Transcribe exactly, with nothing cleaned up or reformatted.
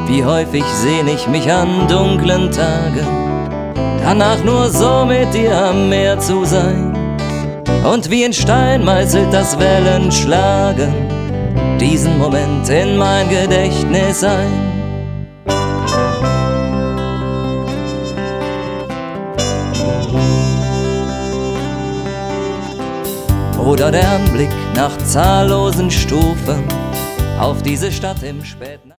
Wie häufig sehn ich mich an dunklen Tagen, danach nur so mit dir am Meer zu sein. Und wie in Stein meißelt das Wellenschlagen diesen Moment in mein Gedächtnis ein. Oder der Anblick nach zahllosen Stufen auf diese Stadt im späten